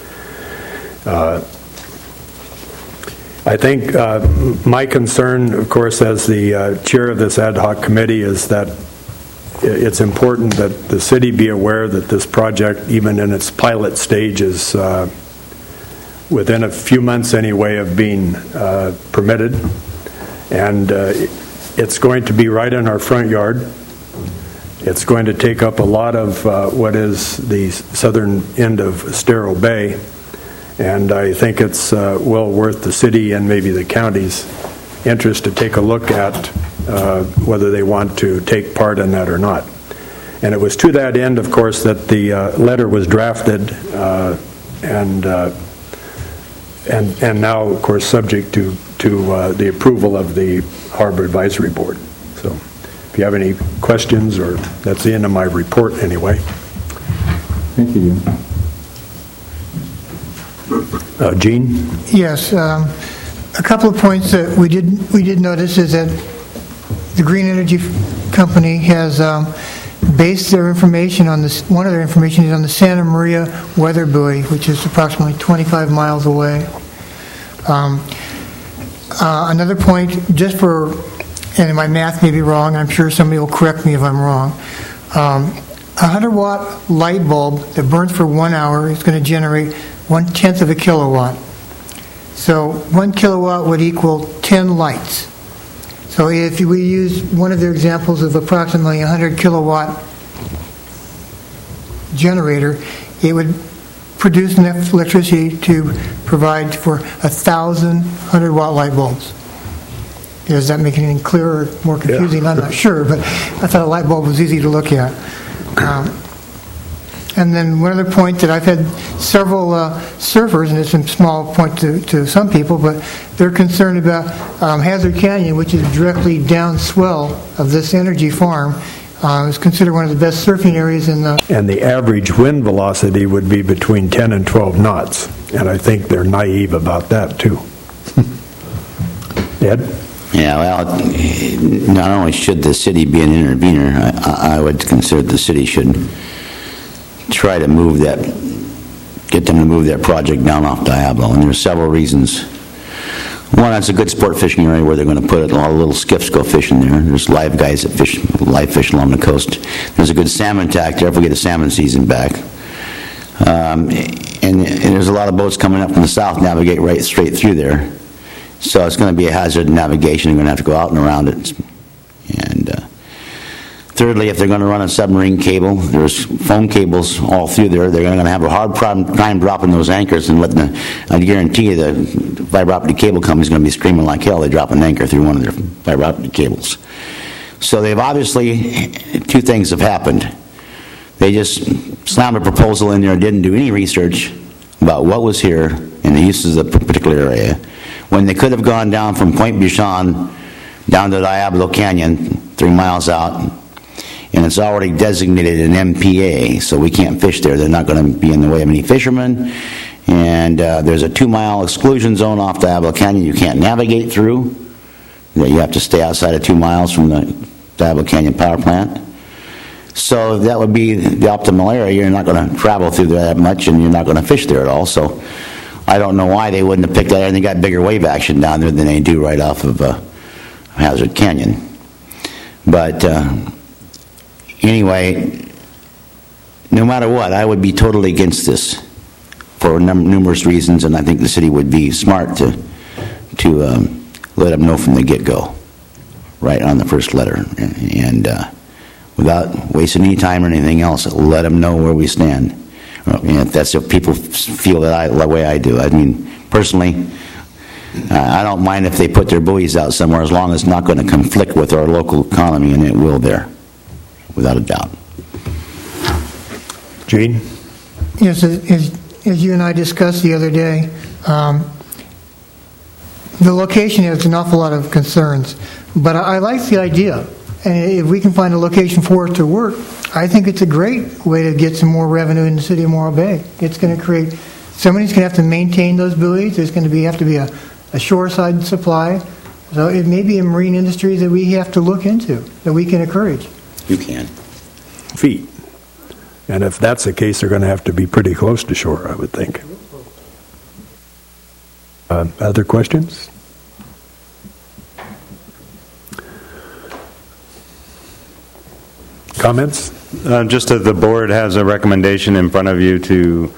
S2: I think my concern, of course, as the chair of this ad hoc committee, is that it's important that the city be aware that this project, even in its pilot stage, is within a few months anyway of being permitted, And it's going to be right in our front yard. It's going to take up a lot of what is the southern end of Estero Bay, and I think it's well worth the city and maybe the county's interest to take a look at whether they want to take part in that or not. And it was to that end, of course, that the letter was drafted, and now, of course, subject to the approval of the Harbor Advisory Board. So, if you have any questions, or that's the end of my report, anyway.
S9: Thank you.
S2: Gene?
S4: Yes, a couple of points that we did notice is that the Green Energy Company has based their information on this. One of their information is on the Santa Maria weather buoy, which is approximately 25 miles away. Another point, just for, and my math may be wrong, I'm sure somebody will correct me if I'm wrong. A 100-watt light bulb that burns for 1 hour is going to generate 1/10 of a kilowatt. So 1 kilowatt would equal 10 lights. So if we use one of their examples of approximately 100 kilowatt generator, it would produce enough electricity to provide for 1,000 100-watt light bulbs. Does that make it any clearer or more confusing? Yeah. I'm not sure, but I thought a light bulb was easy to look at. And then one other point that I've had several surfers, and it's a small point to some people, but they're concerned about Hazard Canyon, which is directly downswell of this energy farm. It's considered one of the best surfing areas in the...
S2: And the average wind velocity would be between 10 and 12 knots, and I think they're naive about that, too. Ed?
S1: Yeah, well, not only should the city be an intervener, I would consider the city should try to move that, get them to move that project down off Diablo, and there's several reasons. One, it's a good sport fishing area where they're going to put it. A lot of little skiffs go fishing there. There's live guys that fish, live fish along the coast. There's a good salmon tack there if we get the salmon season back. And there's a lot of boats coming up from the south, navigate right straight through there. So it's going to be a hazard navigation. You're going to have to go out and around it. And thirdly, if they're going to run a submarine cable, there's phone cables all through there. They're going to have a hard time dropping those anchors and letting I guarantee you the fiber optic cable company's going to be screaming like hell. They drop an anchor through one of their fiber optic cables. So they've obviously, two things have happened. They just slammed a proposal in there and didn't do any research about what was here and the uses of the particular area, when they could have gone down from Point Buchan down to Diablo Canyon, 3 miles out, and it's already designated an MPA, so we can't fish there. They're not going to be in the way of any fishermen. And there's a 2-mile exclusion zone off Diablo Canyon you can't navigate through. You have to stay outside of 2 miles from the Diablo Canyon power plant. So that would be the optimal area. You're not going to travel through there that much, and you're not going to fish there at all. So I don't know why they wouldn't have picked that. And they got bigger wave action down there than they do right off of Hazard Canyon. But anyway, no matter what, I would be totally against this for numerous reasons, and I think the city would be smart to let them know from the get-go, right on the first letter, and without wasting any time or anything else, let them know where we stand. And if people feel the way I do. I mean, personally, I don't mind if they put their buoys out somewhere as long as it's not going to conflict with our local economy, and it will there, without a doubt.
S2: Gene?
S4: Yes, as you and I discussed the other day, the location has an awful lot of concerns, but I like the idea. And if we can find a location for it to work, I think it's a great way to get some more revenue in the city of Morro Bay. It's going to create, somebody's going to have to maintain those buoys. There's going to have to be a shoreside supply. So it may be a marine industry that we have to look into, that we can encourage.
S1: You can.
S2: Feet. And if that's the case, they're going to have to be pretty close to shore, I would think. Other questions? Comments?
S7: Just that the board has a recommendation in front of you to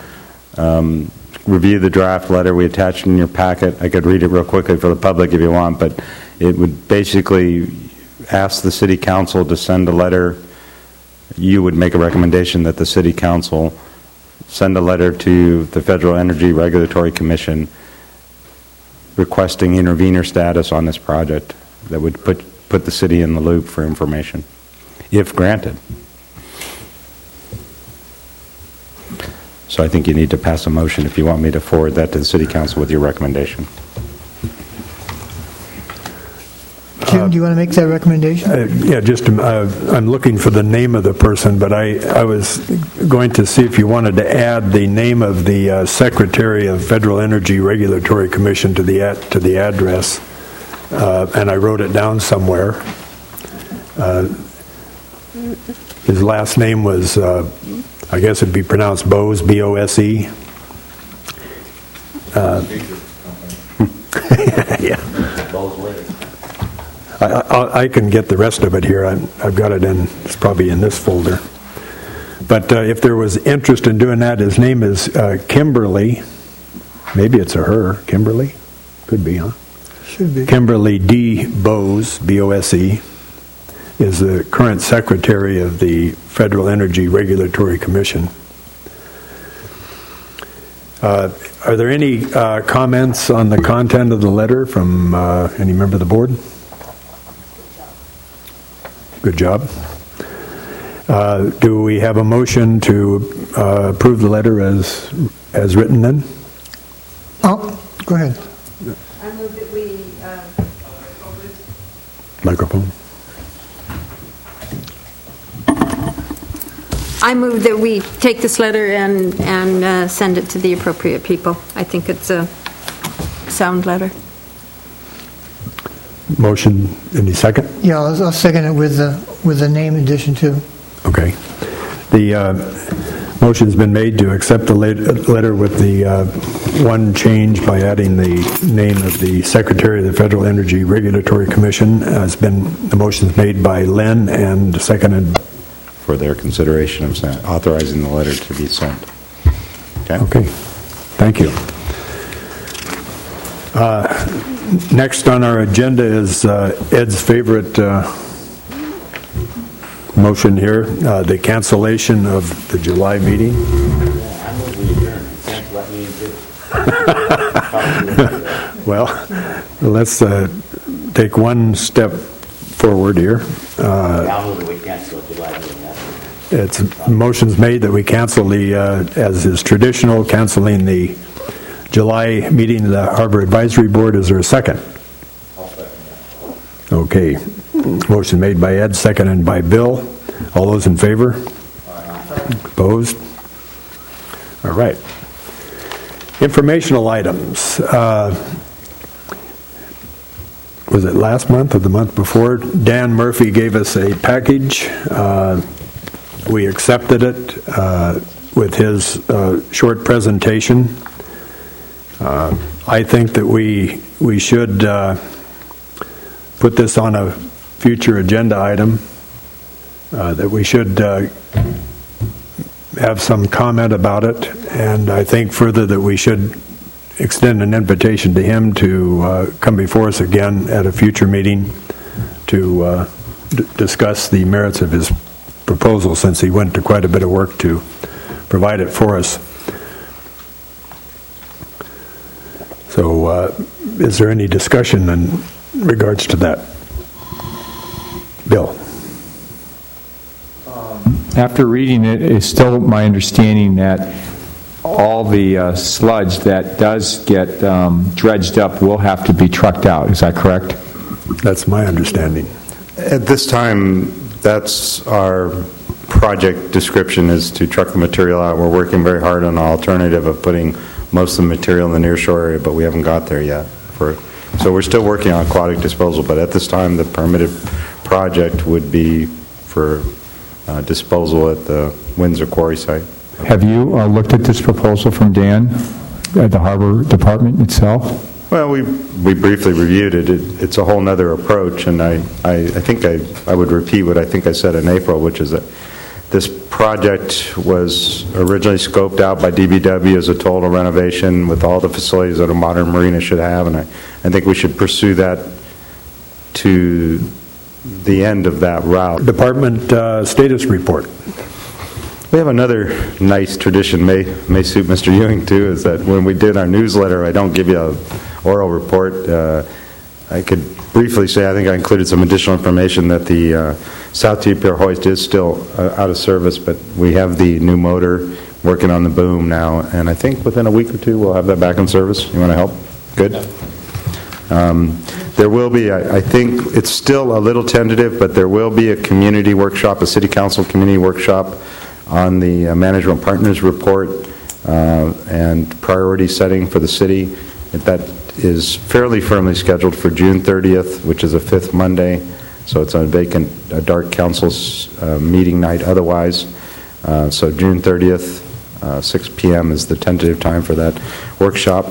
S7: review the draft letter we attached in your packet. I could read it real quickly for the public if you want, but It would basically ask the city council to send a letter. You would make a recommendation that the city council send a letter to the Federal Energy Regulatory Commission requesting intervenor status on this project that would put the city in the loop for information, if granted. So I think you need to pass a motion if you want me to forward that to the city council with your recommendation.
S4: Jim, do you want to make that recommendation?
S2: Yeah, just I'm looking for the name of the person, but I was going to see if you wanted to add the name of the Secretary of Federal Energy Regulatory Commission to the address, and I wrote it down somewhere. His last name was, I guess it'd be pronounced Bose, B-O-S-E. Yeah. I can get the rest of it here. I've got it in, it's probably in this folder. But if there was interest in doing that, his name is Kimberly. Maybe it's a her. Kimberly? Could be, huh?
S4: Should be.
S2: Kimberly D. Bose, B-O-S-E, is the current secretary of the Federal Energy Regulatory Commission. Are there any comments on the content of the letter from any member of the board? Good job. Do we have a motion to approve the letter as written then?
S4: Oh, go ahead.
S6: I move that we...
S2: Microphone.
S6: I move that we take this letter and send it to the appropriate people. I think it's a sound letter.
S2: Motion, any second?
S4: Yeah, I'll second it with the name addition too.
S2: Okay. The motion's been made to accept the letter with the one change by adding the name of the Secretary of the Federal Energy Regulatory Commission. The motion's made by Len and seconded
S7: For their consideration of authorizing the letter to be sent.
S2: Okay. Thank you. Next on our agenda is Ed's favorite motion here, the cancellation of the July meeting. Well, let's take one step forward here. It's motions made that we cancel the, as is traditional, canceling the July meeting of the Harbor Advisory Board. Is there a second? I'll second that. Okay. Motion made by Ed, seconded by Bill. All those in favor? Opposed? All right. Informational items. Was it last month or the month before? Dan Murphy gave us a package. We accepted it with his short presentation. I think that we should put this on a future agenda item, that we should have some comment about it, and I think further that we should extend an invitation to him to come before us again at a future meeting to discuss the merits of his proposal, since he went to quite a bit of work to provide it for us. So is there any discussion in regards to that? Bill?
S9: After reading it, it's still my understanding that all the sludge that does get dredged up will have to be trucked out. Is that correct?
S2: That's my understanding.
S7: At this time, that's our project description, is to truck the material out. We're working very hard on an alternative of putting most of the material in the nearshore area, but we haven't got there yet. So we're still working on aquatic disposal, but at this time the permitted project would be for disposal at the Windsor Quarry site.
S9: Have you looked at this proposal from Dan at the Harbor Department itself?
S7: Well, we briefly reviewed it. It's a whole nother approach, and I think I would repeat what I think I said in April, which is that this project was originally scoped out by DBW as a total renovation with all the facilities that a modern marina should have, and I think we should pursue that to the end of that route.
S2: Department status report.
S7: We have another nice tradition, may suit Mr. Ewing too, is that when we did our newsletter, I don't give you an oral report. I could briefly say I think I included some additional information that the South T Pier hoist is still out of service, but we have the new motor working on the boom now, and I think within a week or two we'll have that back in service. You want to help? Good. There will be, I think it's still a little tentative, but there will be a community workshop, a city council community workshop on the management partners report and priority setting for the city. That is fairly firmly scheduled for June 30th, which is a fifth Monday, so it's a dark council's meeting night otherwise. So June 30th, 6 p.m. is the tentative time for that workshop.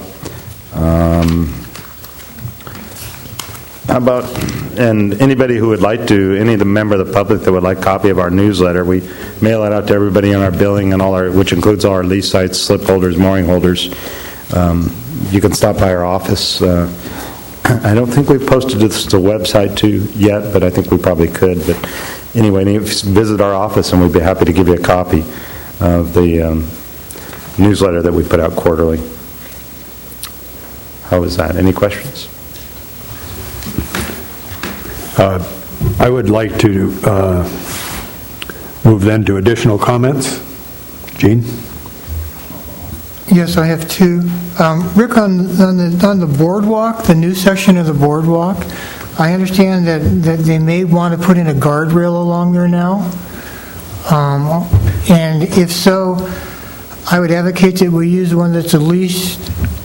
S7: How about, and anybody who would like to, any of the member of the public that would like a copy of our newsletter, we mail it out to everybody in our building and all our, which includes all our lease sites, slip holders, mooring holders. You can stop by our office. I don't think we've posted this to the website too yet, but I think we probably could. But anyway, visit our office and we'd be happy to give you a copy of the newsletter that we put out quarterly. How is that? Any questions?
S2: I would like to move then to additional comments. Gene?
S4: Yes, I have two. Rick, on the boardwalk, the new section of the boardwalk, I understand that they may want to put in a guardrail along there now. And if so, I would advocate that we use one that's the least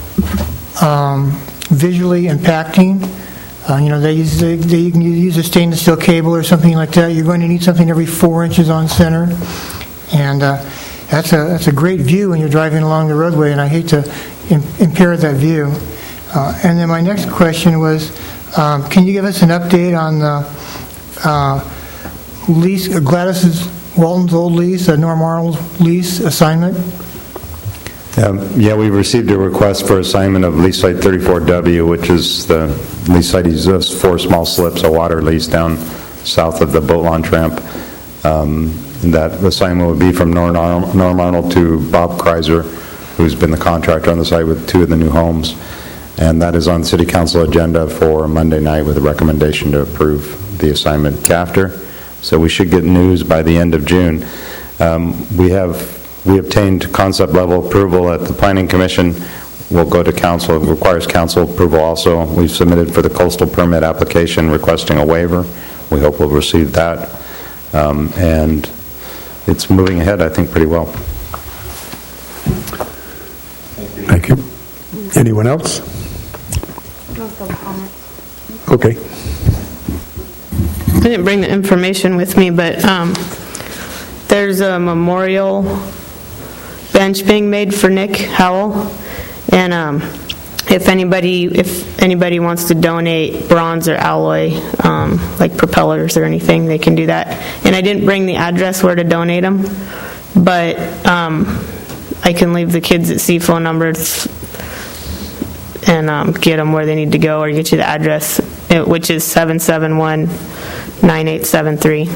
S4: visually impacting. You can use a stainless steel cable or something like that. You're going to need something every 4 inches on center, and that's a great view when you're driving along the roadway. And I hate to impair that view. And then my next question was, can you give us an update on the lease, Gladys Walton's old lease, Norm Arnold's lease assignment?
S7: Yeah, we received a request for assignment of lease site 34W, which is the lease site. He's just 4 small slips, a water lease down south of the boat launch ramp. That assignment would be from Norm Arnold to Bob Kreiser, who's been the contractor on the site with 2 of the new homes. And that is on City Council agenda for Monday night with a recommendation to approve the assignment after. So we should get news by the end of June. We obtained concept level approval at the Planning Commission. We'll go to council. It requires council approval also. We've submitted for the coastal permit application requesting a waiver. We hope we'll receive that. And it's moving ahead, I think, pretty well.
S2: Thank you. Anyone else? Okay.
S5: I didn't bring the information with me, but there's a memorial bench being made for Nick Howell, and if anybody wants to donate bronze or alloy, like propellers or anything, they can do that. And I didn't bring the address where to donate them, but I can leave the kids at sea phone numbers and get them where they need to go, or get you the address, which is 771-9873.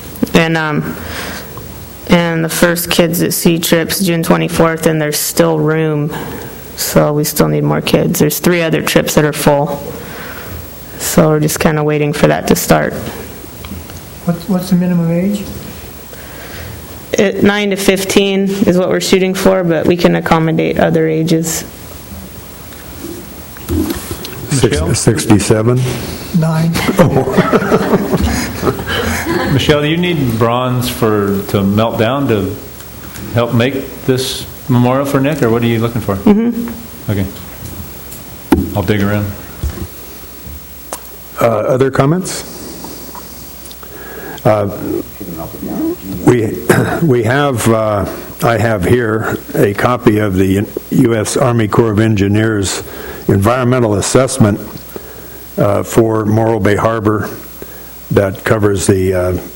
S5: And the first Kids at Sea trip's June 24th, and there's still room, so we still need more kids. There's 3 other trips that are full, so we're just kind of waiting for that to start.
S4: What's the minimum age?
S5: 9 to 15 is what we're shooting for, but we can accommodate other ages.
S2: 67?
S4: 9.
S8: Michelle, do you need bronze to melt down to help make this memorial for Nick, or what are you looking for?
S5: Mm-hmm.
S8: Okay. I'll dig around.
S2: Other comments? I have here a copy of the U.S. Army Corps of Engineers environmental assessment for Morro Bay Harbor that covers the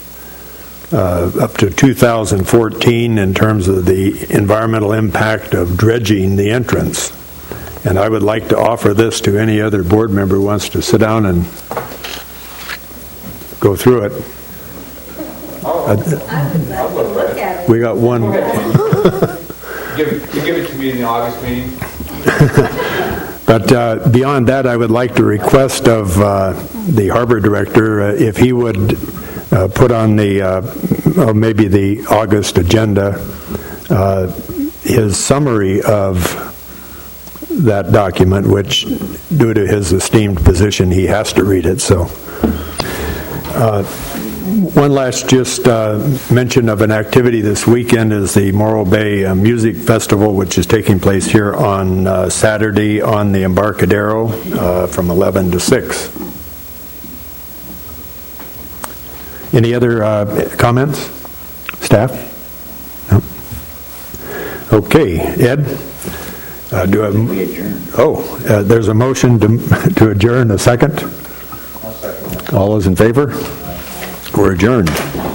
S2: up to 2014 in terms of the environmental impact of dredging the entrance. And I would like to offer this to any other board member who wants to sit down and go through it.
S6: I would like to look at it.
S2: We got one.
S9: You give it to me in the August meeting?
S2: But beyond that, I would like to request of the harbor director if he would put on maybe the August agenda his summary of that document, which, due to his esteemed position, he has to read it. So, one last just mention of an activity this weekend is the Morro Bay Music Festival, which is taking place here on Saturday on the Embarcadero from 11 to 6. Any other comments? Staff? No? Okay. Ed? There's a motion to adjourn. A second? All those in favor? We're adjourned.